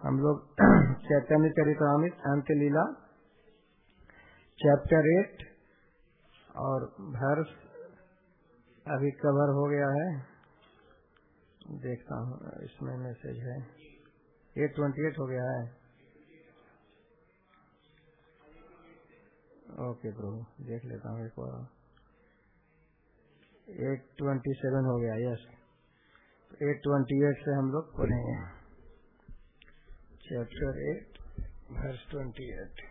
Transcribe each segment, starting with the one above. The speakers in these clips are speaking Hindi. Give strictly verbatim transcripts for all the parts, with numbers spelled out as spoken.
हम लोग चैतन्य चरितामृत अंत्य लीला चैप्टर एट और वर्स अभी कवर हो गया है। देखता हूँ इसमें मैसेज है एट ट्वेंटी एट हो गया है। ओके प्रभु देख लेता हूँ एक बार। एट ट्वेंटी सेवन हो गया। यस एट ट्वेंटी एट से हम लोग पढ़ेंगे chapter eight verse twenty eight.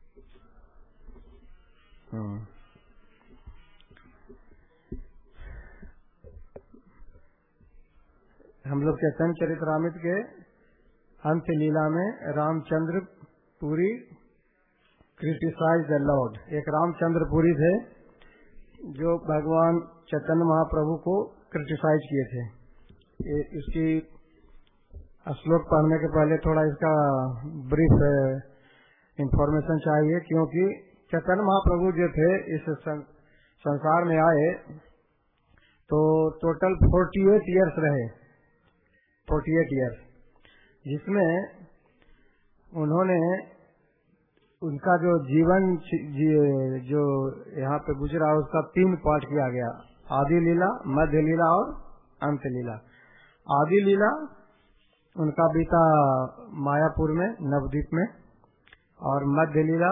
हम लोग चैतन्य चरितामृत के अंत्य लीला में Ramchandra Puri criticise the Lord. एक रामचंद्र पुरी थे जो भगवान चैतन्य महाप्रभु को क्रिटिसाइज किए थे। ये इसकी श्लोक पढ़ने के पहले थोड़ा इसका ब्रीफ इंफॉर्मेशन चाहिए, क्योंकि चैतन्य महाप्रभु जो थे इस संसार में आए तो टोटल फोर्टी एट ईयर्स रहे। फोर्टी एट ईयर्स जिसमें उन्होंने उनका जो जीवन जो यहाँ पे गुजरा उसका तीन पार्ट किया गया, आदि लीला, मध्य लीला और अंत लीला। आदि लीला उनका बीता मायापुर में नवद्वीप में, और मध्य लीला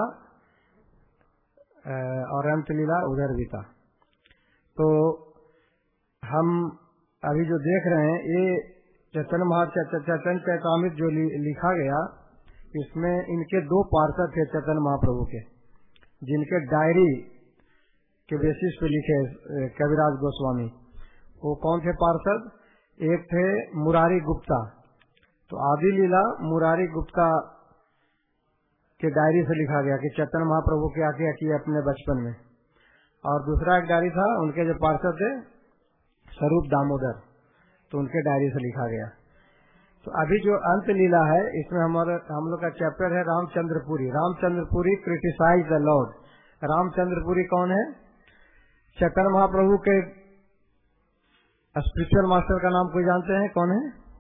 और अंत लीला उधर बीता। तो हम अभी जो देख रहे हैं ये चैतन्य महाचैतन्य चरितामृत जो लिखा गया, इसमें इनके दो पार्षद थे चैतन्य महाप्रभु के, जिनके डायरी के बेसिस पे लिखे कविराज गोस्वामी। वो कौन थे पार्षद? एक थे मुरारी गुप्ता। तो आदि लीला मुरारी गुप्ता के डायरी से लिखा गया कि चैतन्य महाप्रभु क्या क्या किए अपने बचपन में। और दूसरा एक डायरी था उनके जो पार्षद थे स्वरूप दामोदर, तो उनके डायरी से लिखा गया। तो अभी जो अंत लीला है इसमें हमारा हम लोग का चैप्टर है Ramchandrapuri. Ramchandrapuri criticise the Lord. Ramchandrapuri कौन है? चैतन्य महाप्रभु के स्पिरिचुअल मास्टर का नाम कोई जानते हैं? कौन है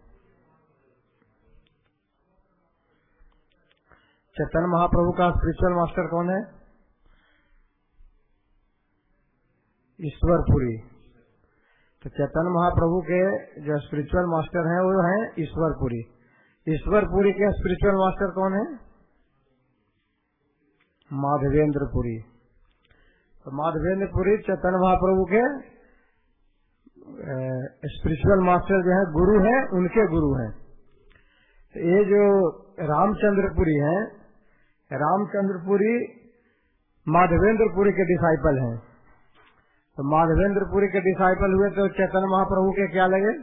चैतन्य महाप्रभु का स्पिरिचुअल मास्टर? कौन है? ईश्वरपुरी। तो चैतन्य महाप्रभु के जो स्पिरिचुअल मास्टर हैं वो हैं ईश्वरपुरी। ईश्वरपुरी के स्पिरिचुअल मास्टर कौन है? माधवेंद्रपुरी। तो माधवेंद्रपुरी चैतन्य महाप्रभु के स्पिरिचुअल मास्टर जो है गुरु हैं, उनके गुरु हैं। तो ये जो रामचंद्रपुरी हैं, रामचंद्रपुरी माधवेंद्रपुरी के डिसाइपल हैं। तो माधवेंद्रपुरी के डिसाइपल हुए तो चैतन्य महाप्रभु के क्या लगे?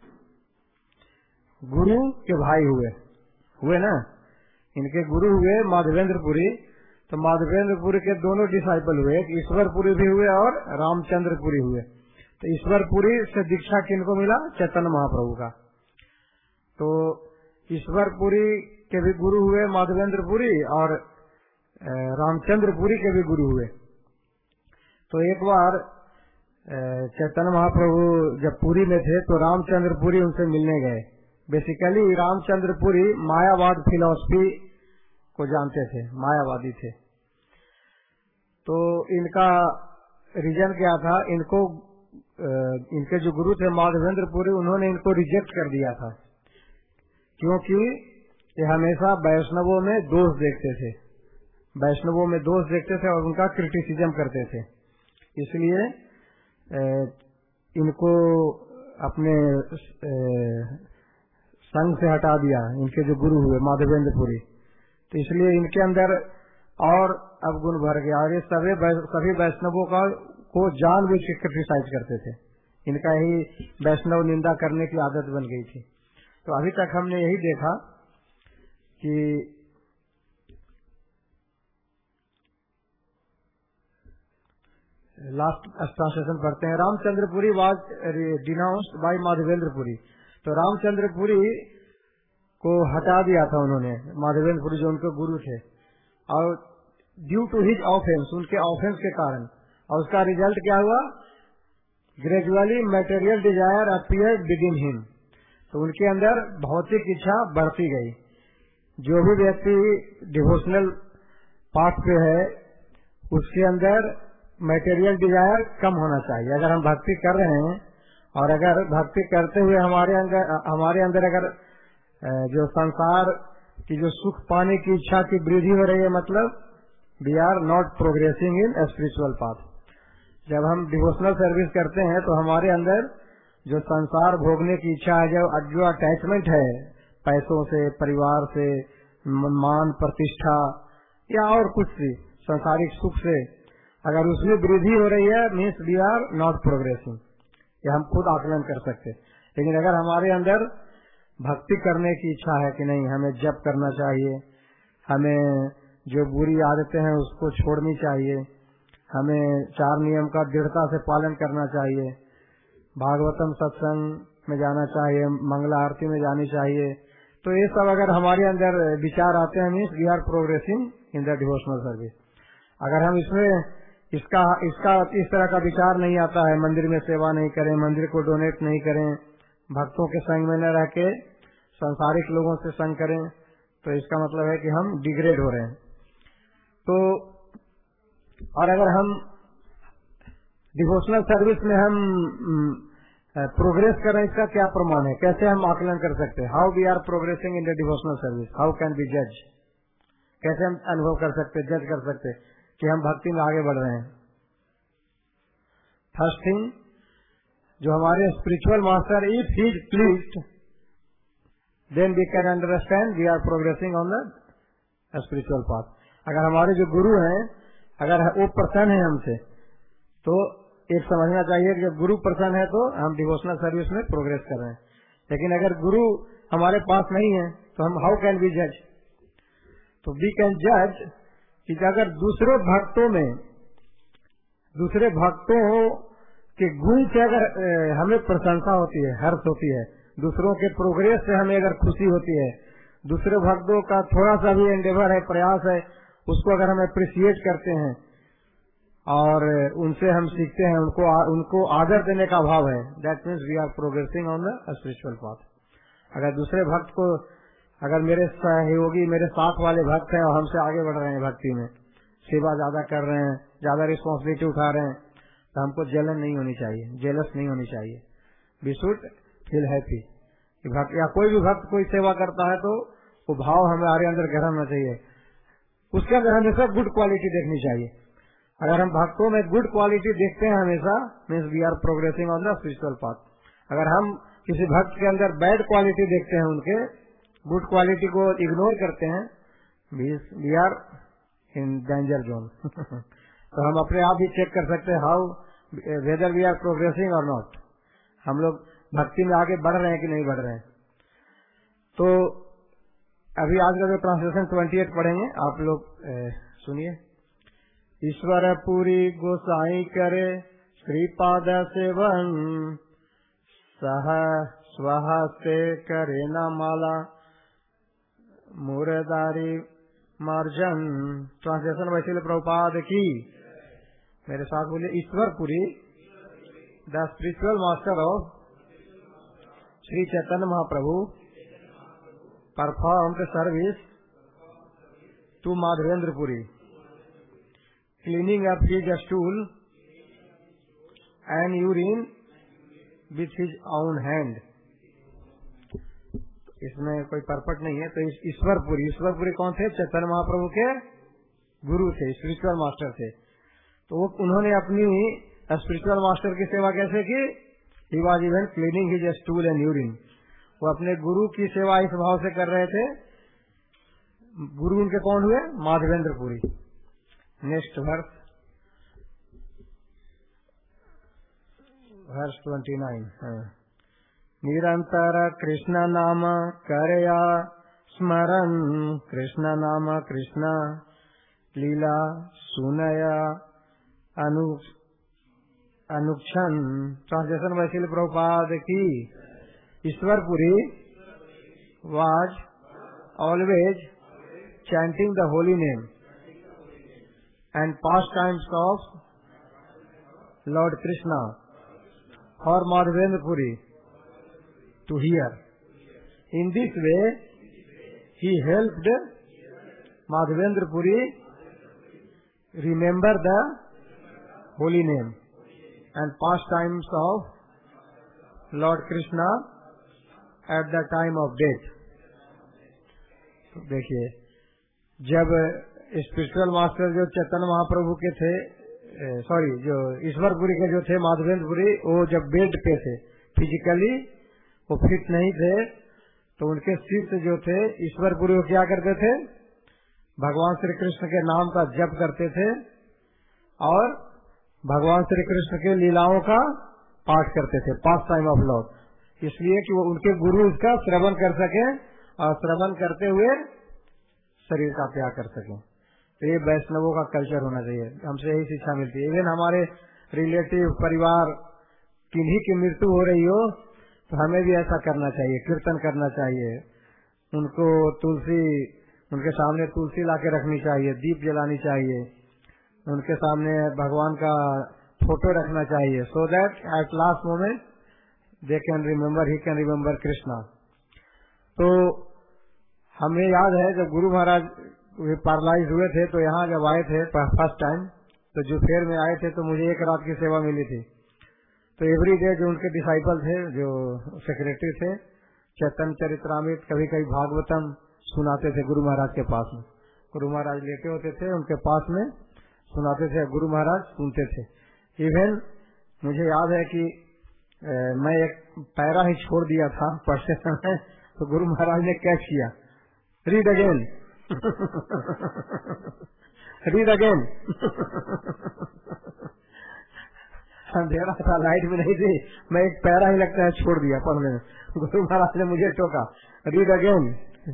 गुरु के भाई हुए हुए ना, इनके गुरु हुए माधवेंद्रपुरी। तो माधवेंद्रपुरी के दोनों डिसाइपल हुए, एक ईश्वरपुरी भी हुए और रामचंद्रपुरी हुए। तो ईश्वरपुरी से दीक्षा किनको मिला? चैतन्य महाप्रभु का। तो ईश्वरपुरी के भी गुरु हुए माधवेंद्रपुरी और रामचंद्रपुरी के भी गुरु हुए। तो एक बार चैतन्य महाप्रभु जब पुरी में थे तो रामचंद्रपुरी उनसे मिलने गए। बेसिकली रामचंद्रपुरी मायावाद फिलॉसफी को जानते थे, मायावादी थे। तो इनका रीजन क्या था? इनको इनके जो गुरु थे माधवेंद्रपुरी, उन्होंने इनको रिजेक्ट कर दिया था, क्योंकि ये हमेशा वैष्णवों में दोष देखते थे, वैष्णवों में दोष देखते थे और उनका क्रिटिसिज्म करते थे। इसलिए इनको अपने संघ से हटा दिया, इनके जो गुरु हुए माधवेंद्रपुरी। तो इसलिए इनके अंदर और अवगुण भर गया और ये सभी सभी वैष्णवों का को जानबूझ के क्रिटिसाइज करते थे। इनका ही वैष्णव निंदा करने की आदत बन गई थी। तो अभी तक हमने यही देखा कि लास्ट ट्रांसलेशन पढ़ते हैं। Ramchandrapuri was denounced by Madhavendrapuri. तो रामचंद्रपुरी को हटा दिया था उन्होंने, माधवेंद्रपुरी जो उनके गुरु थे, और ड्यू टू हिज ऑफेंस, उनके ऑफेंस के कारण। और उसका रिजल्ट क्या हुआ? Gradually material desire appeared within him. तो उनके अंदर भौतिक इच्छा बढ़ती गई। जो भी व्यक्ति डिवोशनल पाथ पे है उसके अंदर मटेरियल डिजायर कम होना चाहिए। अगर हम भक्ति कर रहे हैं और अगर भक्ति करते हुए हमारे अंदर हमारे अंदर अगर जो संसार की जो सुख पाने की इच्छा की वृद्धि हो रही है, मतलब we are not progressing in spiritual path. जब हम डिवोशनल सर्विस करते हैं तो हमारे अंदर जो संसार भोगने की इच्छा है, जो जो अटैचमेंट है पैसों से, परिवार से, मान प्रतिष्ठा या और कुछ भी सांसारिक सुख से, अगर उसमें वृद्धि हो रही है means we are not progressing. ये हम खुद आकलन कर सकते। लेकिन अगर हमारे अंदर भक्ति करने की इच्छा है कि नहीं, हमें जप करना चाहिए, हमें जो बुरी आदतें हैं उसको छोड़नी चाहिए, हमें चार नियम का दृढ़ता से पालन करना चाहिए, भागवतम सत्संग में जाना चाहिए, मंगला आरती में जानी चाहिए, तो ये सब अगर हमारे अंदर विचार आते हैं means we are progressing in the devotional service. अगर हम इसमें इसका इसका इस तरह का विचार नहीं आता है, मंदिर में सेवा नहीं करें, मंदिर को डोनेट नहीं करें, भक्तों के संग में न रह के सांसारिक लोगों से संग करें, तो इसका मतलब है कि हम डिग्रेड हो रहे हैं। तो और अगर हम डिवोशनल सर्विस में हम प्रोग्रेस कर रहे हैं, इसका क्या प्रमाण है, कैसे हम आकलन कर सकते हैं? How we are progressing in the devotional service, how can be जज? कैसे हम अनुभव कर सकते, जज कर सकते कि हम भक्ति में आगे बढ़ रहे हैं? फर्स्ट थिंग, जो हमारे spiritual master, if he is pleased then we can understand we are progressing on the spiritual path. अगर हमारे जो गुरु हैं अगर वो प्रसन्न है हमसे, तो एक समझना चाहिए कि जब गुरु प्रसन्न है तो हम डिवोशनल सर्विस में प्रोग्रेस कर रहे हैं। लेकिन अगर गुरु हमारे पास नहीं है तो हम हाउ कैन वी जज? तो वी कैन जज कि अगर दूसरे भक्तों में दूसरे भक्तों के गुण से अगर हमें प्रशंसा होती है, हर्ष होती है, दूसरों के प्रोग्रेस से हमें अगर खुशी होती है, दूसरे भक्तों का थोड़ा सा भी एंडेवर है, प्रयास है, उसको अगर हम अप्रिशिएट करते हैं और उनसे हम सीखते हैं, उनको उनको आदर देने का भाव है, that means we are progressing on the spiritual path. अगर दूसरे भक्त को, अगर मेरे सहयोगी, मेरे साथ वाले भक्त हैं और हमसे आगे बढ़ रहे हैं भक्ति में, सेवा ज्यादा कर रहे हैं, ज्यादा रिस्पॉन्सिबिलिटी उठा रहे हैं, तो हमको जलन नहीं होनी चाहिए, जेलस नहीं होनी चाहिए। We should feel happy. या कोई भी भक्त कोई सेवा करता है तो वो भाव हमारे अंदर गहरा होना चाहिए, उसके अंदर हमेशा गुड क्वालिटी देखनी चाहिए। अगर हम भक्तों में गुड क्वालिटी देखते हैं हमेशा, means we are progressing on the spiritual path. अगर हम किसी भक्त के अंदर बैड क्वालिटी देखते हैं, उनके गुड क्वालिटी को इग्नोर करते हैं, we are in danger zone. तो हम अपने आप ही चेक कर सकते हैं how whether we are progressing और नॉट, हम लोग भक्ति में आगे बढ़ रहे हैं कि नहीं बढ़ रहे हैं। तो अभी आज का जो ट्रांसलेशन अट्ठाईस पढ़ेंगे, आप लोग सुनिए। ईश्वर पूरी गोसाई करे श्रीपाद सेवन, सह स्वह से करे न माला मुरादारी मार्जन। ट्रांसलेशन वैसे प्रभुपाद की। मेरे साथ बोलिए, Ishvarapuri the spiritual master of Shri Chaitanya Mahaprabhu performed service to Madhavendrapuri, cleaning up his stool and urine with his own hand। इसमें कोई परपट नहीं है। तो ईश्वरपुरी, ईश्वरपुरी कौन थे? चैतन्य महाप्रभु के गुरु थे, स्पिरिचुअल मास्टर थे। तो वो उन्होंने अपनी स्पिरिचुअल मास्टर की सेवा कैसे की? He was even cleaning his stool and urine. वो अपने गुरु की सेवा इस भाव से कर रहे थे। गुरु उनके कौन हुए? Madhavendrapuri. Next verse, verse twenty nine. निरंतर कृष्ण नाम करया स्मरण, कृष्ण नाम कृष्ण लीला सुनया अनु अनुक्षण। ट्रांसलेशन वैशिल प्रभुपाद की। Ishvarapuri was always chanting the holy name and pastimes of Lord Krishna for Madhavendra Puri to hear. In this way, he helped Madhavendra Puri remember the holy name and pastimes of Lord Krishna at the time of death. देखिए, जब स्पिरिचुअल मास्टर जो चैतन्य महाप्रभु के थे, सॉरी जो ईश्वरपुरी के जो थे माधवेंद्रपुरी, वो जब बेड पे थे, फिजिकली वो फिट नहीं थे, तो उनके शिष्य जो थे ईश्वरपुरी वो क्या करते थे, भगवान श्री कृष्ण के नाम का जप करते थे और भगवान श्री कृष्ण के लीलाओं का पाठ करते थे, पास टाइम ऑफ लॉर्ड, इसलिए कि वो उनके गुरु उसका श्रवण कर सके और श्रवण करते हुए शरीर का त्याग कर सके। तो ये वैष्णवों का कल्चर होना चाहिए, हमसे यही शिक्षा मिलती है। इवन हमारे रिलेटिव परिवार किन्हीं की मृत्यु हो रही हो तो हमें भी ऐसा करना चाहिए, कीर्तन करना चाहिए, उनको तुलसी, उनके सामने तुलसी लाके रखनी चाहिए, दीप जलानी चाहिए, उनके सामने भगवान का फोटो रखना चाहिए, so that at last moment they can remember, he can remember Krishna. तो हमें याद है जब गुरु महाराज वे पैरालाइज हुए थे तो यहाँ जब आए थे फर्स्ट टाइम, तो जो फेयर में आए थे तो मुझे एक रात की सेवा मिली थी। तो एवरी डे जो उनके डिसाइपल थे, जो सेक्रेटरी थे, चैतन्य चरित्रामृत, कभी कभी भागवतम सुनाते थे गुरु महाराज के पास में। गुरु महाराज लेटे होते थे, उनके पास में सुनाते थे, गुरु महाराज सुनते थे। इवन मुझे याद है कि ए, मैं एक पैरा ही छोड़ दिया था पढ़ते समय, तो गुरु महाराज ने कैच किया, रीड अगेन रीड अगेन अंधेरा था, लाइट भी नहीं थी, मैं एक पैरा ही लगता है छोड़ दिया पढ़ने में। गुरु महाराज ने मुझे टोका, रीड अगेन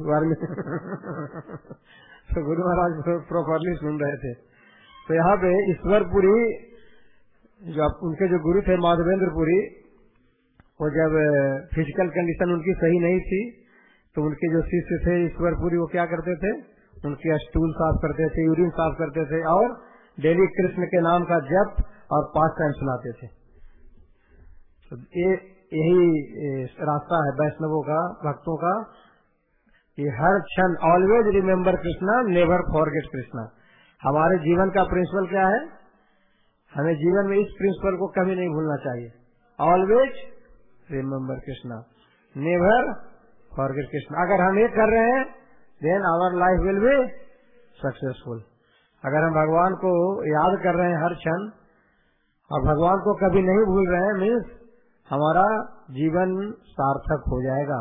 तो गुरु महाराज प्रॉपरली सुन रहे थे। तो यहाँ पे ईश्वरपुरी जो उनके जो गुरु थे माधवेंद्रपुरी, वो जब फिजिकल कंडीशन उनकी सही नहीं थी तो उनके जो शिष्य थे ईश्वरपुरी वो क्या करते थे, उनके स्टूल साफ करते थे, यूरिन साफ करते थे और डेली कृष्ण के नाम का जप और पास टाइम सुनाते थे। तो ये यही रास्ता है वैष्णवों का, भक्तों का, कि हर क्षण always remember Krishna, never forget Krishna. हमारे जीवन का प्रिंसिपल क्या है, हमें जीवन में इस प्रिंसिपल को कभी नहीं भूलना चाहिए, always remember Krishna, never forget Krishna. अगर हम ये कर रहे हैं then our life will be successful. अगर हम भगवान को याद कर रहे हैं हर क्षण और भगवान को कभी नहीं भूल रहे हैं, मीन्स हमारा जीवन सार्थक हो जाएगा।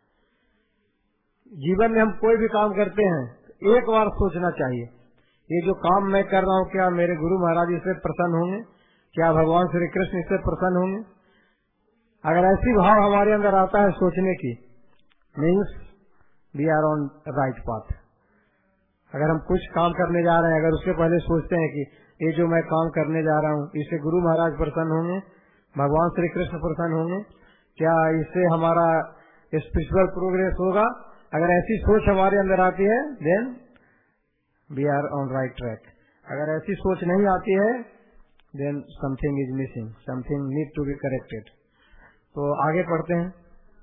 जीवन में हम कोई भी काम करते हैं एक बार सोचना चाहिए, ये जो काम मैं कर रहा हूँ क्या मेरे गुरु महाराज इससे प्रसन्न होंगे, क्या भगवान श्री कृष्ण इससे प्रसन्न होंगे। अगर ऐसी भाव हमारे अंदर आता है सोचने की, means we are on right path. अगर हम कुछ काम करने जा रहे हैं, अगर उसके पहले सोचते हैं कि ये जो मैं काम करने जा रहा हूँ इससे गुरु महाराज प्रसन्न होंगे, भगवान श्री कृष्ण प्रसन्न होंगे, क्या इससे हमारा स्पिरिचुअल प्रोग्रेस होगा, अगर ऐसी सोच हमारे अंदर आती है then we are on right track. अगर ऐसी सोच नहीं आती है then something is missing, something need to be corrected. तो आगे पढ़ते हैं।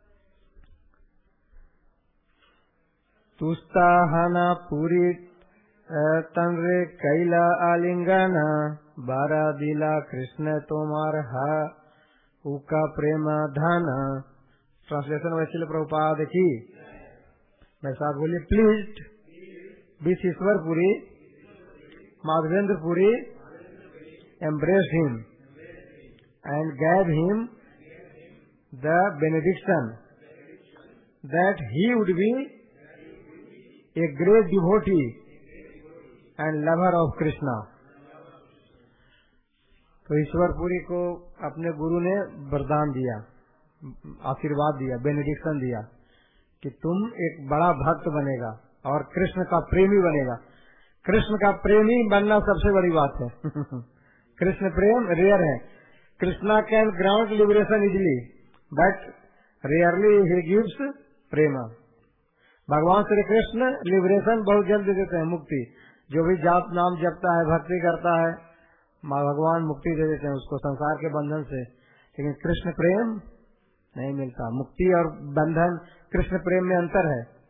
तुस्ताहना पूरी तंरे कैला आलिंगना, बारा दिला कृष्ण तोमार हा उका प्रेम धाना। ट्रांसलेशन वैसे प्रभुपाद की मैं साथ बोलिए, please with Ishwarpuri Madhavendrapuri embraced him and gave him the benediction that he would be a great devotee and lover of Krishna। तो ईश्वरपुरी को अपने गुरु ने वरदान दिया, आशीर्वाद दिया, बेनेडिक्शन दिया कि तुम एक बड़ा भक्त बनेगा और कृष्ण का प्रेमी बनेगा। कृष्ण का प्रेमी बनना सबसे बड़ी बात है कृष्ण प्रेम रेयर है। Krishna can grant liberation easily but rarely he gives prem. भगवान श्री कृष्ण लिबरेशन बहुत जल्द देते हैं, मुक्ति। जो भी जाप नाम जपता है, भक्ति करता है, माँ भगवान मुक्ति दे देते हैं उसको संसार के बंधन से। लेकिन कृष्ण प्रेम नहीं मिलता। मुक्ति और बंधन, कृष्ण प्रेम में अंतर है।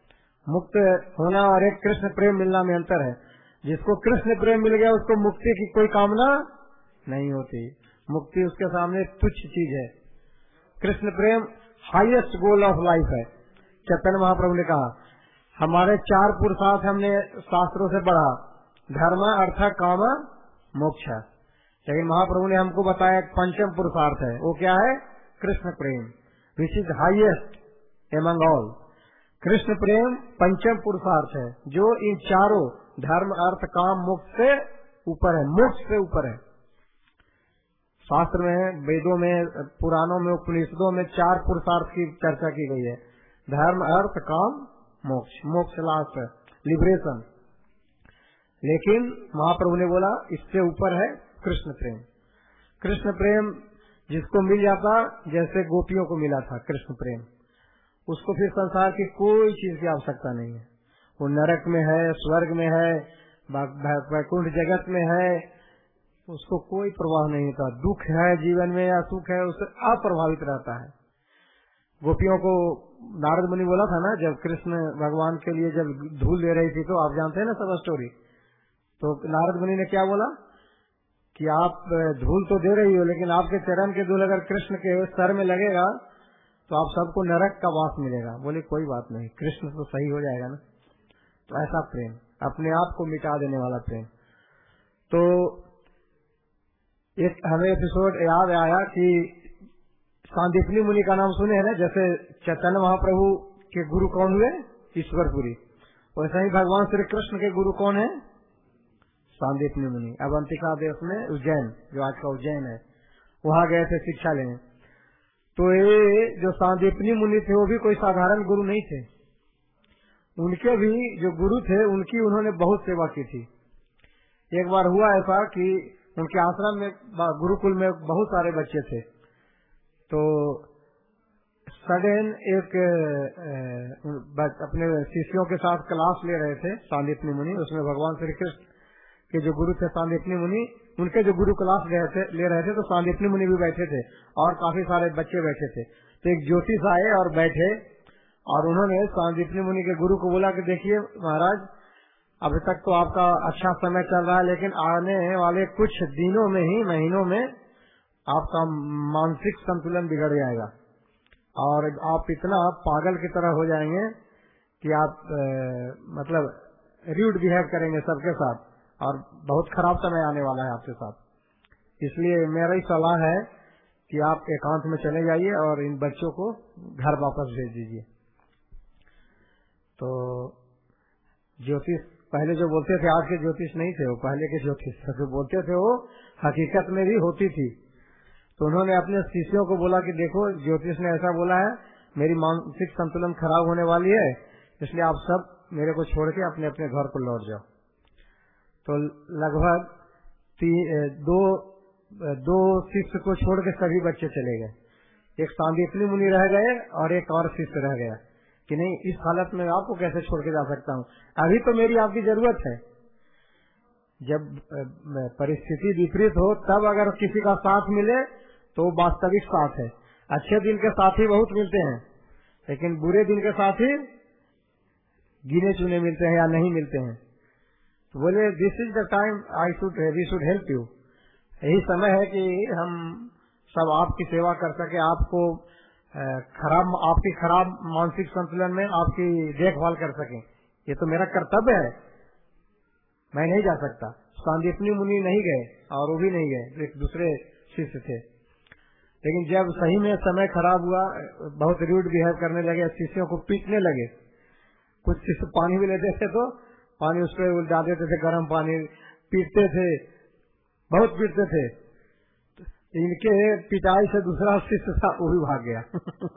मुक्त होना और एक कृष्ण प्रेम मिलना में अंतर है। जिसको कृष्ण प्रेम मिल गया उसको मुक्ति की कोई कामना नहीं होती। मुक्ति उसके सामने तुच्छ चीज है। कृष्ण प्रेम हाईएस्ट गोल ऑफ लाइफ है। चैतन्य महाप्रभु ने कहा हमारे चार पुरुषार्थ हमने शास्त्रों से पढ़ा, धर्म अर्थ काम मोक्ष, लेकिन महाप्रभु ने हमको बताया एक पंचम पुरुषार्थ है, वो क्या है? कृष्ण प्रेम, which is highest among all. Krishna प्रेम पंचम पुरुषार्थ है जो इन चारों धर्म अर्थ काम मोक्ष से ऊपर है, मोक्ष से ऊपर है। शास्त्र में, वेदों में, पुराणों में, उपनिषदों में चार पुरुषार्थ की चर्चा की गई है, धर्म अर्थ काम मोक्ष। मोक्ष लास्ट है, लिबरेशन। लेकिन महाप्रभु ने बोला इससे ऊपर है कृष्ण प्रेम। कृष्ण प्रेम जिसको मिल जाता, जैसे गोपियों को मिला था कृष्ण प्रेम, उसको फिर संसार की कोई चीज की आवश्यकता नहीं है। वो नरक में है, स्वर्ग में है, वैकुंठ जगत में है, उसको कोई प्रभाव नहीं होता। दुख है जीवन में या सुख है, उससे अप्रभावित रहता है। गोपियों को नारद मुनि बोला था ना, जब कृष्ण भगवान के लिए जब धूल दे रही थी, तो आप जानते हैं ना सब स्टोरी। तो नारद मुनि ने क्या बोला कि आप धूल तो दे रही हो, लेकिन आपके चरण के धूल अगर कृष्ण के सर में लगेगा तो आप सबको नरक का वास मिलेगा। बोले कोई बात नहीं, कृष्ण तो सही हो जाएगा ना। तो ऐसा प्रेम, अपने आप को मिटा देने वाला प्रेम। तो एक हमें एपिसोड याद आया कि सांदीपनी मुनि का नाम सुने हैं ना। जैसे चैतन्य महाप्रभु के गुरु कौन हुए? ईश्वरपुरी। वैसे ही भगवान श्री कृष्ण के गुरु कौन है? सांदीपनी मुनि। अवंतिका देश में, उज्जैन, जो आज का उज्जैन है, वहां गए थे शिक्षा लेने। तो ये जो सांदीपनी मुनि थे वो भी कोई साधारण गुरु नहीं थे। उनके भी जो गुरु थे उनकी उन्होंने बहुत सेवा की थी। एक बार हुआ ऐसा कि उनके आश्रम में, गुरुकुल में बहुत सारे बच्चे थे। तो सडन एक अपने शिष्यों के साथ क्लास ले रहे थे सांदीपनी मुनि। उसमें भगवान श्री कृष्ण के जो गुरु थे सांदीपनी मुनि, उनके जो गुरु क्लास ले रहे थे ले रहे थे तो सांदीपनी मुनि भी बैठे थे और काफी सारे बच्चे बैठे थे। तो एक ज्योतिष आए और बैठे और उन्होंने सांदीपनी मुनि के गुरु को बोला कि देखिए महाराज, अभी तक तो आपका अच्छा समय चल रहा है, लेकिन आने वाले कुछ दिनों में ही, महीनों में आपका मानसिक संतुलन बिगड़ जाएगा और आप इतना पागल की तरह हो जाएंगे कि आप ए, मतलब रूड बिहेव करेंगे सबके साथ और बहुत खराब समय आने वाला है आपके साथ। इसलिए मेरा ही सलाह है कि आप एकांत में चले जाइए और इन बच्चों को घर वापस भेज दीजिए। तो ज्योतिष पहले जो बोलते थे, आज के ज्योतिष नहीं थे, वो पहले के ज्योतिष जो बोलते थे वो हकीकत में भी होती थी। तो उन्होंने अपने शिष्यों को बोला कि देखो ज्योतिष ने ऐसा बोला है, मेरी मानसिक संतुलन खराब होने वाली है, इसलिए आप सब मेरे को छोड़ के अपने अपने घर को लौट जाओ। तो लगभग दो दो शिष्य को छोड़ के सभी बच्चे चले गए। एक सांदीपनी मुनि रह गए और एक और शिष्य रह गया कि नहीं, इस हालत में आपको कैसे छोड़ के जा सकता हूँ, अभी तो मेरी आपकी जरूरत है। जब परिस्थिति विपरीत हो तब अगर किसी का साथ मिले तो वास्तविक साथ है। अच्छे दिन के साथी बहुत मिलते हैं, लेकिन बुरे दिन के साथी गिने चुने मिलते हैं या नहीं मिलते हैं। तो बोले this is the time I should we should help you. यही समय है कि हम सब आपकी सेवा कर सके, आपको खराब आपकी खराब मानसिक संतुलन में आपकी देखभाल कर सके। ये तो मेरा कर्तव्य है, मैं नहीं जा सकता। सांदीपनी मुनि नहीं गए और वो भी नहीं गए, एक दूसरे शिष्य थे। लेकिन जब सही में समय खराब हुआ, बहुत रूड बिहेव करने लगे, शिष्यों को पीटने लगे। कुछ शिष्य पानी भी लेते थे तो पानी उस पर डाल देते थे, गर्म पानी, पीटते थे, बहुत पीटते थे। इनके पिटाई से दूसरा शिष्य था, वो भी भाग गया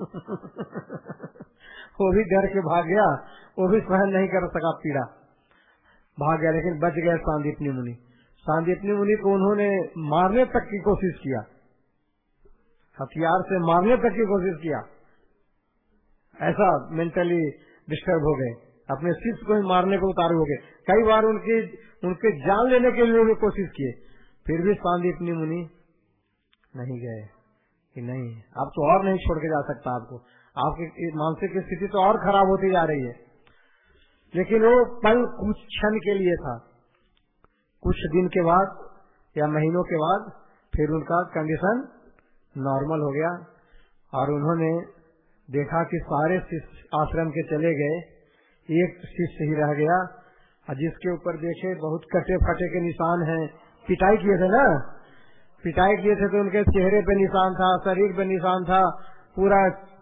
वो भी डर के भाग गया, वो भी सहन नहीं कर सका पीड़ा, भाग गया। लेकिन बच गए सांदीपनी मुनि। सांदीपनी मुनि को उन्होंने मारने तक की कोशिश किया, हथियार से मारने तक की कोशिश किया। ऐसा मेंटली डिस्टर्ब हो गए, अपने शिष्य को ही मारने को उतारू हो गए। कई बार उनकी उनके जान लेने के लिए भी कोशिश किए, फिर भी सांदीपनी मुनि नहीं गए कि नहीं, अब तो और नहीं छोड़ के जा सकता आपको, आपकी मानसिक स्थिति तो और खराब होती जा रही है। लेकिन वो पल कुछ क्षण के लिए था। कुछ दिन के बाद या महीनों के बाद फिर उनका कंडीशन नॉर्मल हो गया और उन्होंने देखा कि सारे शिष्य आश्रम के चले गए, एक शिष्य ही रह गया और जिसके ऊपर देखे बहुत कटे फटे के निशान हैं। पिटाई किए थे ना, पिटाई किए थे तो उनके चेहरे पे निशान था, शरीर पे निशान था, पूरा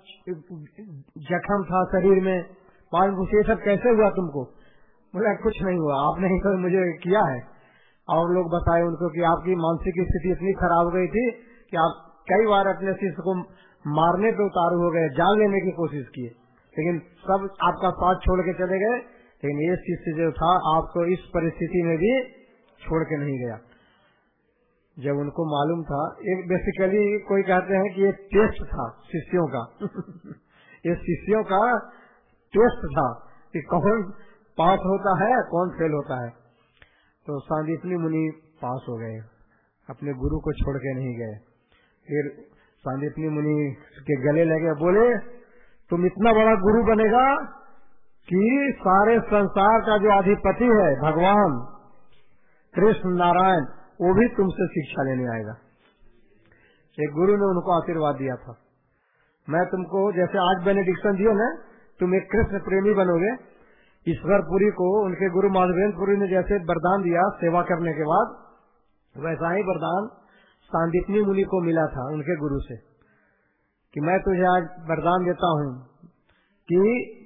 जख्म था शरीर में। पाल पूछे ये सब कैसे हुआ तुमको? बोला कुछ नहीं हुआ, आपने ही तो मुझे किया है। और लोग बताए उनको कि आपकी मानसिक स्थिति इतनी खराब हो गई थी कि आप कई बार अपने शिष्य को मारने पे उतारू हो गए, जान लेने की कोशिश किए, लेकिन सब आपका साथ छोड़ के चले गए। लेकिन ये शिष्य जो था आपको इस परिस्थिति में भी छोड़ के नहीं गया। जब उनको मालूम था, एक बेसिकली कोई कहते हैं कि ये टेस्ट था शिष्यों का ये शिष्यों का टेस्ट था कि कौन पास होता है कौन फेल होता है। तो सांदीपनी मुनि पास हो गए, अपने गुरु को छोड़ के नहीं गए। फिर सांदीपनी मुनि के गले लगे, बोले तुम इतना बड़ा गुरु बनेगा कि सारे संसार का जो अधिपति है भगवान कृष्ण नारायण, वो भी तुमसे शिक्षा लेने आएगा। एक गुरु ने उनको आशीर्वाद दिया था, मैं तुमको जैसे आज बेनेडिक्शन दिया ना, तुम एक कृष्ण प्रेमी बनोगे। ईश्वरपुरी को उनके गुरु माधवेंद्रपुरी ने जैसे वरदान दिया सेवा करने के बाद, वैसा ही वरदान सांदीपनी मुनि को मिला था उनके गुरु से कि मैं तुझे आज वरदान देता हूँ कि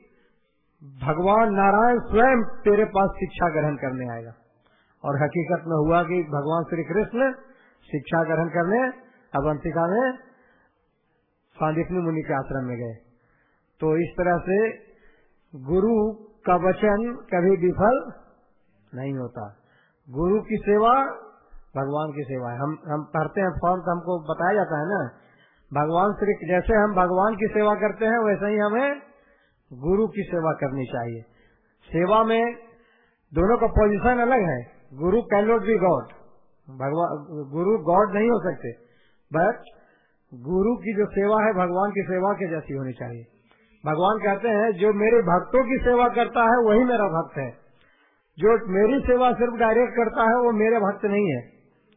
भगवान नारायण स्वयं तेरे पास शिक्षा ग्रहण करने आएगा। और हकीकत में हुआ कि भगवान श्री कृष्ण शिक्षा ग्रहण करने अवंतिका में सांदीपनी मुनि के आश्रम में गए। तो इस तरह से गुरु का वचन कभी विफल नहीं होता। गुरु की सेवा भगवान की सेवा है। हम हम पढ़ते हैं फॉर्म तो हमको बताया जाता है ना, भगवान श्री जैसे हम भगवान की सेवा करते हैं वैसे ही हमें गुरु की सेवा करनी चाहिए। सेवा में दोनों का पोजीशन अलग है। गुरु कैन नॉट बी गॉड, भगवान गुरु गॉड नहीं हो सकते, बट गुरु की जो सेवा है भगवान की सेवा के जैसी होनी चाहिए। भगवान कहते हैं जो मेरे भक्तों की सेवा करता है वही मेरा भक्त है, जो मेरी सेवा सिर्फ डायरेक्ट करता है वो मेरे भक्त नहीं है।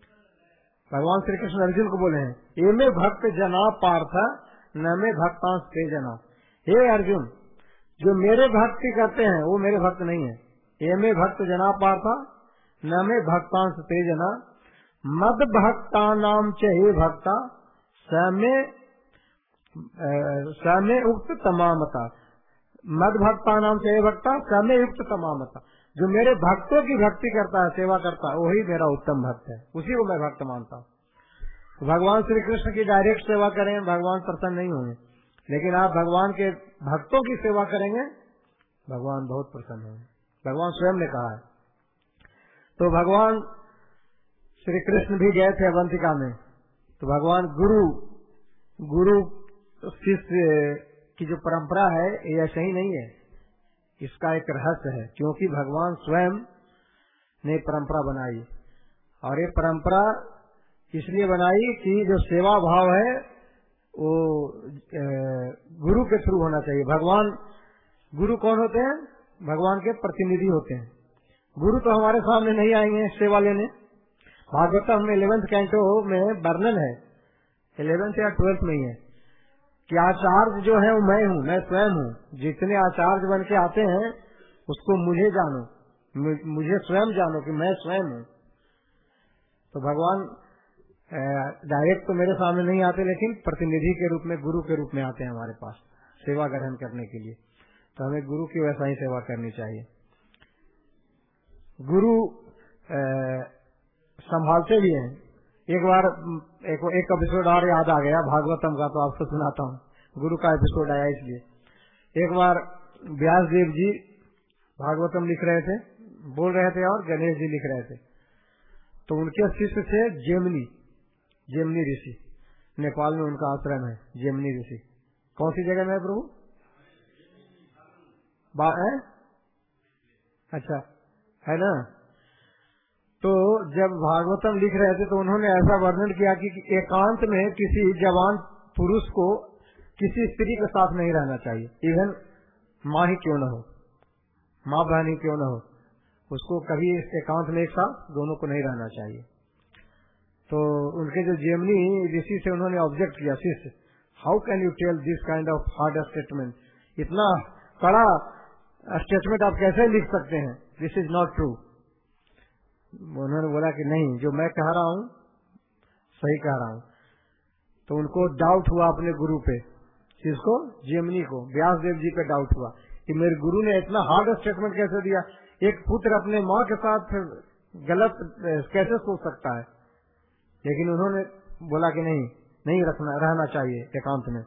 भगवान श्री कृष्ण अर्जुन को बोले हैं, ये में भक्त जना पार्थ न में भक्तांश ते जना। हे अर्जुन, जो मेरे भक्ति करते हैं वो मेरे भक्त नहीं है। ये में भक्त जना पार्थ न में भक्तांश ते जना। मद भक्ता नाम चे भक्ता समय समय उक्त तमामता। मद भक्ता नाम चे भक्ता समय उक्त तमामता। जो मेरे भक्तों की भक्ति करता है, सेवा करता है, वही मेरा उत्तम भक्त है, उसी को मैं भक्त मानता हूँ। तो भगवान श्री कृष्ण की डायरेक्ट सेवा करें, भगवान प्रसन्न नहीं होंगे, लेकिन आप भगवान के भक्तों की सेवा करेंगे, भगवान बहुत प्रसन्न होंगे। भगवान स्वयं ने कहा है। तो भगवान श्री कृष्ण भी गए थे अवंतिका में, तो भगवान गुरु गुरु शिष्य की जो परंपरा है ये ऐसे ही नहीं है, इसका एक रहस्य है, क्योंकि भगवान स्वयं ने परंपरा बनाई। और ये परंपरा इसलिए बनाई कि जो सेवा भाव है वो गुरु के थ्रू होना चाहिए। भगवान गुरु कौन होते हैं? भगवान के प्रतिनिधि होते हैं। गुरु तो हमारे सामने नहीं आएंगे सेवा लेने। भागवतम में इलेवेंथ कैंटो में वर्णन है, इलेवेंथ या ट्वेल्थ में ही है कि आचार्य जो है वो मैं हूँ, मैं स्वयं हूँ। जितने आचार्य बन के आते हैं उसको मुझे जानो, मुझे स्वयं जानो कि मैं स्वयं हूँ। तो भगवान डायरेक्ट तो मेरे सामने नहीं आते, लेकिन प्रतिनिधि के रूप में, गुरु के रूप में आते हैं हमारे पास सेवा ग्रहण करने के लिए। तो हमें गुरु की वैसा ही सेवा करनी चाहिए। गुरु संभालते भी हैं। एक बार एक, एक एपिसोड और याद आ गया भागवतम का, तो आपको सुनाता हूँ। गुरु का एपिसोड आया इसलिए। एक बार व्यास देव जी भागवतम लिख रहे थे, बोल रहे थे, और गणेश जी लिख रहे थे। तो उनके शिष्य थे जेमनी, जेमनी ऋषि। नेपाल में उनका आश्रम है जेमनी ऋषि। कौन सी जगह में है प्रभु? बा है? अच्छा है ना। तो जब भागवतम लिख रहे थे तो उन्होंने ऐसा वर्णन किया कि एकांत में किसी जवान पुरुष को किसी स्त्री के साथ नहीं रहना चाहिए, इवन माँ ही क्यों न हो। माँ बहनी क्यों न हो, उसको कभी एकांत में एक साथ दोनों को नहीं रहना चाहिए। तो उनके जो जेमनी ऋषि से उन्होंने ऑब्जेक्ट किया, शिष्य how can you tell this kind of hard statement, इतना कड़ा स्टेटमेंट आप कैसे लिख सकते हैं, दिस इज नॉट ट्रू। उन्होंने बोला कि नहीं, जो मैं कह रहा हूं सही कह रहा हूं। तो उनको डाउट हुआ अपने गुरु पे, किसको, जेमनी को, व्यास देव जी पे डाउट हुआ कि मेरे गुरु ने इतना हार्ड स्टेटमेंट कैसे दिया, एक पुत्र अपने माँ के साथ गलत कैसे सोच सकता है। लेकिन उन्होंने बोला कि नहीं नहीं रखना रहना चाहिए एकांत में।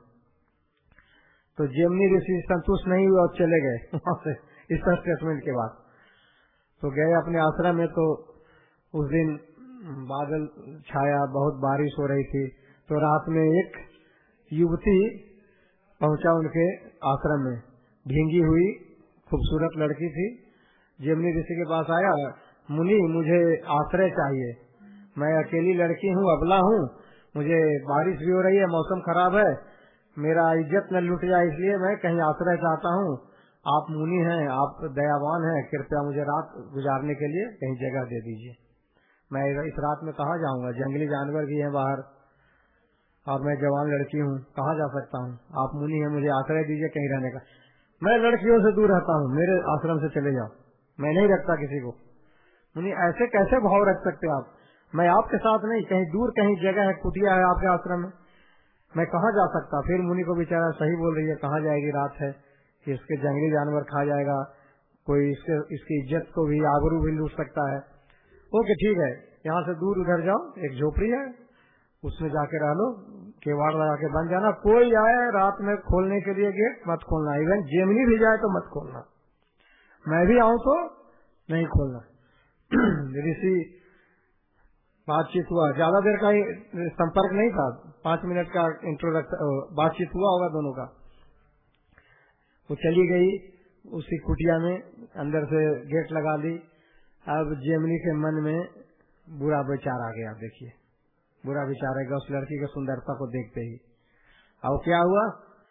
तो जेमनी ऋषि संतुष्ट नहीं हुए और चले गए वहां से इस स्टेटमेंट के बाद। तो गए अपने आश्रम में, तो उस दिन बादल छाया, बहुत बारिश हो रही थी। तो रात में एक युवती पहुंचा उनके आश्रम में, भींगी हुई खूबसूरत लड़की थी। जेमनी ऋषि के पास आया, मुनि मुझे आश्रय चाहिए, मैं अकेली लड़की हूँ, अबला हूँ, मुझे बारिश भी हो रही है, मौसम खराब है, मेरा इज्जत न लुट जाए, इसलिए मैं कहीं आश्रय चाहता हूँ। आप मुनि हैं, आप दयावान हैं, कृपया मुझे रात गुजारने के लिए कहीं जगह दे दीजिए। मैं इस रात में कहाँ जाऊंगा, जंगली जानवर भी हैं बाहर और मैं जवान लड़की हूँ, कहाँ जा सकता हूँ, आप मुनि हैं, मुझे आश्रय दीजिए कहीं रहने का। मैं लड़कियों से दूर रहता हूँ, मेरे आश्रम से चले जाओ, मैं नहीं रखता किसी को। मुनि ऐसे कैसे भाव रख सकते आप, मैं आपके साथ नहीं, कहीं दूर कहीं जगह है, कुटिया है आपके आश्रम में, मैं कहाँ जा सकता। फिर मुनि को बेचारा सही बोल रही है, कहाँ जाएगी, रात है कि इसके जंगली जानवर खा जाएगा, कोई इसके इसकी इज्जत को भी, आबरू भी लूट सकता है। ओके ठीक है, यहाँ से दूर उधर जाओ, एक झोपड़ी है उसमें जाके रह लो, केवाड़ लगा के बन जाना, कोई आए रात में खोलने के लिए गेट मत खोलना, इवन जेमनी भी जाए तो मत खोलना, मैं भी आऊं तो नहीं खोलना। ऋषि बातचीत हुआ, ज्यादा देर का ही संपर्क नहीं था, पांच मिनट का इंट्रोडक्शन बातचीत हुआ होगा दोनों का। वो चली गई उसी कुटिया में, अंदर से गेट लगा दी। अब जेमनी के मन में बुरा विचार आ गया, देखिए बुरा विचार आएगा उस लड़की की सुंदरता को देखते ही। अब क्या हुआ,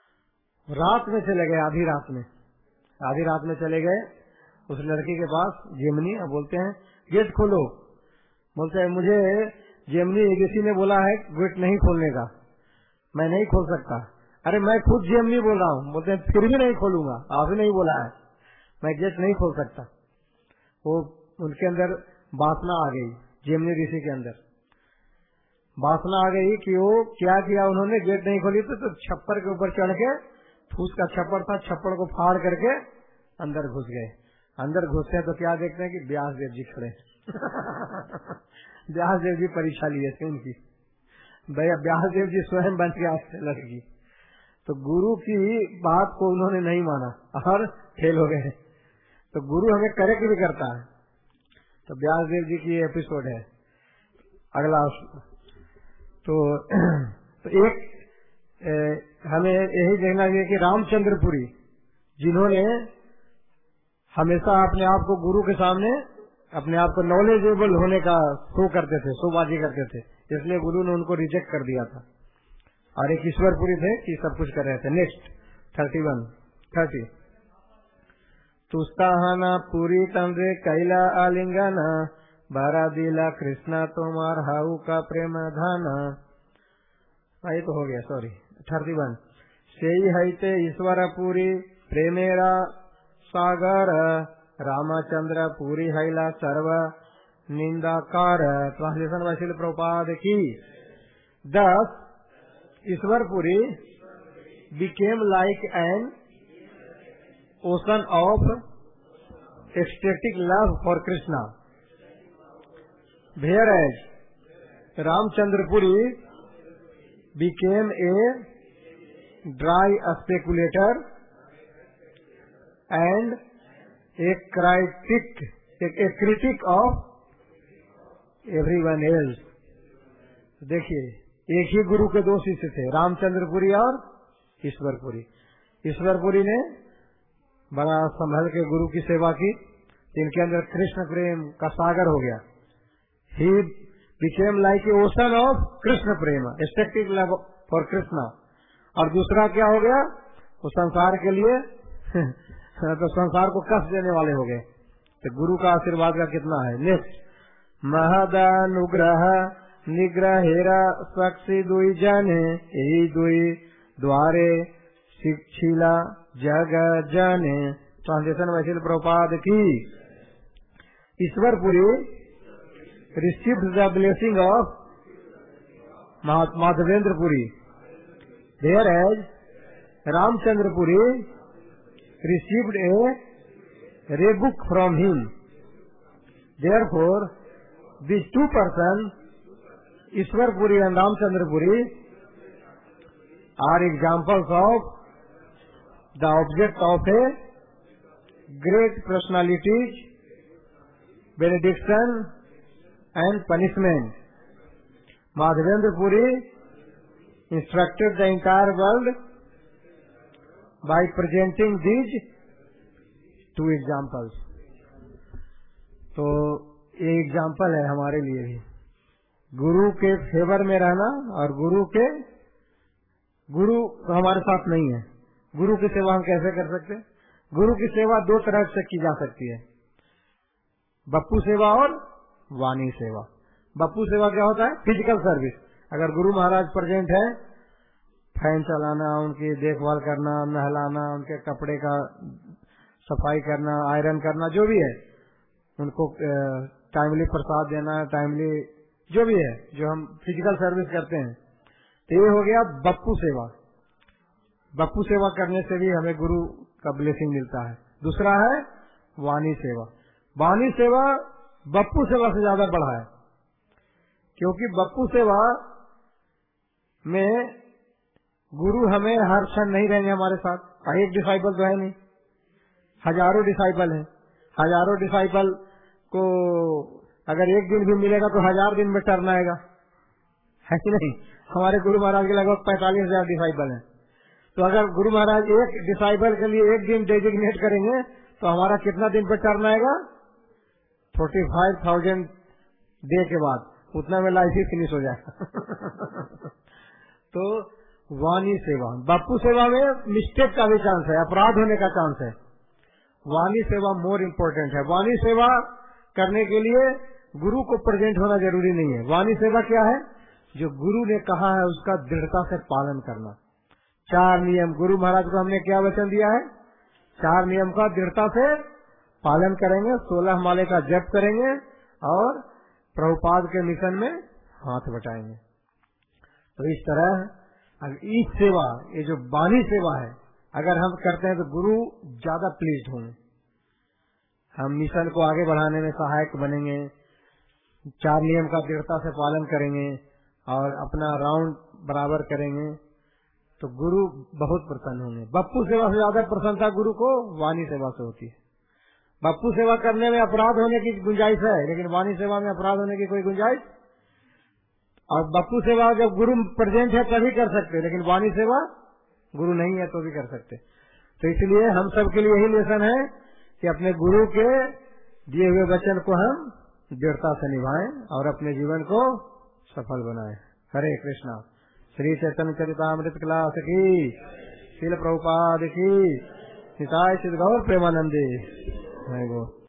रात में चले गए, आधी रात में आधी रात में चले गए उस लड़की के पास जेमनी, अब बोलते हैं गेट खोलो। बोलते हैं मुझे जेमनी ऋषि ने बोला है गेट नहीं खोलने का, मैं नहीं खोल सकता। अरे मैं खुद जेमनी बोल रहा हूँ। बोलते हैं फिर भी नहीं खोलूंगा, आप ही नहीं बोला है, मैं गेट नहीं खोल सकता। वो उनके अंदर वासना आ गई, जेमनी ऋषि के अंदर वासना आ गई कि वो क्या किया उन्होंने, गेट नहीं खोली तो, तो छप्पर के ऊपर चढ़ के, फूस का छप्पर था, छप्पर को फाड़ करके अंदर घुस गए। अंदर घुसते हैं तो क्या देखते हैं कि व्यास देव जी खड़े। व्यास देव जी परीक्षा लिए थे उनकी, भैया व्यास देव जी स्वयं बन के आते लड़की। तो गुरु की बात को उन्होंने नहीं माना और फेल हो गए। तो गुरु हमें करेक्ट भी करता है। तो व्यास देव जी की एपिसोड है अगला। तो, तो एक ए, हमें यही देखना चाहिए कि रामचंद्रपुरी जिन्होंने हमेशा अपने आप को गुरु के सामने अपने आप को नॉलेजेबल होने का शो करते थे, शोबाजी करते थे, इसलिए गुरु ने उनको रिजेक्ट कर दिया था। और एक ईश्वरपुरी थे कि सब कुछ कर रहे थे। नेक्स्ट थर्टी वन थर्टी तुस्ताहना पूरी तंद्रे कैला आलिंगना बारा दिला कृष्णा तोमार हाउ का प्रेम धाना। ये तो हो गया, सॉरी। थर्टी वन से हईते ईश्वर पूरी प्रेमेरा सागर रामचंद्र पूरी हैला सर्व निंदाकार। ट्रांसलेशन वशील प्रभुपाद की। दस Ishwarpuri became like an ocean of ecstatic love for Krishna, whereas Ramchandrapuri became a dry speculator and a critic, a critic of everyone else. देखिए, एक ही गुरु के दो शिष्य थे, रामचंद्रपुरी और ईश्वरपुरी। ईश्वरपुरी ने बड़ा संभल के गुरु की सेवा की, इनके अंदर कृष्ण प्रेम का सागर हो गया। He became like a ocean of Krishna prem, expecting love for Krishna. और दूसरा क्या हो गया, वो संसार के लिए तो संसार को कष्ट देने वाले हो गए। तो गुरु का आशीर्वाद का कितना है। नेक्स्ट, महदानुग्रह निग्रहेरा साक्षी दुई जाने, यही दुई द्वारे शिक्षिला जग जाने। ट्रांसलेशन वैसे प्रभुपाद की। Ishwarpuri received the blessing of Madhavendrapuri, there as Ramchandrapuri received a rebuke from him. Therefore, these two persons, Ishwarpuri and Ramchandrapuri, are examples of the object of a great personalities, benediction and punishment. Madhavendrapuri instructed the entire world by presenting these two examples. तो ये एग्जाम्पल है हमारे लिए भी, गुरु के फेवर में रहना और गुरु के गुरु हमारे साथ नहीं है। गुरु की सेवा हम कैसे कर सकते हैं? गुरु की सेवा दो तरह से की जा सकती है, बप्पू सेवा और वाणी सेवा। बप्पू सेवा क्या होता है? Physical service. अगर गुरु महाराज प्रेजेंट है, फैन चलाना, उनकी देखभाल करना, नहलाना, उनके कपड़े का सफाई करना, आयरन करना, जो भी है, उनको टाइमली प्रसाद देना, टाइमली जो भी है, जो हम फिजिकल सर्विस करते हैं, तो ये हो गया बप्पू सेवा। बप्पू सेवा करने से भी हमें गुरु का ब्लेसिंग मिलता है। दूसरा है वाणी सेवा। वाणी सेवा बप्पू सेवा से ज्यादा बड़ा है, क्योंकि बप्पू सेवा में गुरु हमें हर क्षण नहीं रहेंगे हमारे साथ। एक डिसाइपल तो है नहीं, हजारों डिसाइपल हैं। हजारों डिसाइपल को अगर एक दिन भी मिलेगा तो हजार दिन में टर्न आएगा, है कि नहीं? हमारे गुरु महाराज के लगभग पैंतालीस हजार डिसाइपल हैं। तो अगर गुरु महाराज एक डिसाइपल के लिए एक दिन डेजिग्नेट करेंगे तो हमारा कितना दिन पे टर्न आएगा? फोर्टी फाइव थाउजेंड डे के बाद, उतना में लाइफ ही फिनिश हो जाएगा। तो वाणी सेवा, बापू सेवा में मिस्टेक का भी चांस है, अपराध होने का चांस है। वाणी सेवा मोर इम्पोर्टेंट है। वाणी सेवा करने के लिए गुरु को प्रेजेंट होना जरूरी नहीं है। वाणी सेवा क्या है? जो गुरु ने कहा है उसका दृढ़ता से पालन करना। चार नियम गुरु महाराज को हमने क्या वचन दिया है? चार नियम का दृढ़ता से पालन करेंगे, सोलह माले का जप करेंगे और प्रभुपाद के मिशन में हाथ बटाएंगे। तो इस तरह इस सेवा, ये जो वाणी सेवा है, अगर हम करते हैं तो गुरु ज्यादा प्लीज्ड होंगे। हम मिशन को आगे बढ़ाने में सहायक बनेंगे, चार नियम का दृढ़ता से पालन करेंगे और अपना राउंड बराबर करेंगे, तो गुरु बहुत प्रसन्न होंगे। बप्पू सेवा से ज्यादा प्रसन्नता गुरु को वाणी सेवा से होती है। बप्पू सेवा करने में अपराध होने की गुंजाइश है, लेकिन वाणी सेवा में अपराध होने की कोई गुंजाइश। और बप्पू सेवा जब गुरु प्रेजेंट है तभी कर सकते, लेकिन वाणी सेवा गुरु नहीं है तो भी कर सकते। तो इसलिए हम सब के लिए यही लेसन है कि अपने गुरु के दिए हुए वचन को हम दृढ़ता से निभाएं और अपने जीवन को सफल बनाएं। हरे कृष्णा। श्री चैतन्य चरितामृत क्लास की, श्रील प्रभुपाद की, निताय सिद्ध गौर प्रेमानंदे।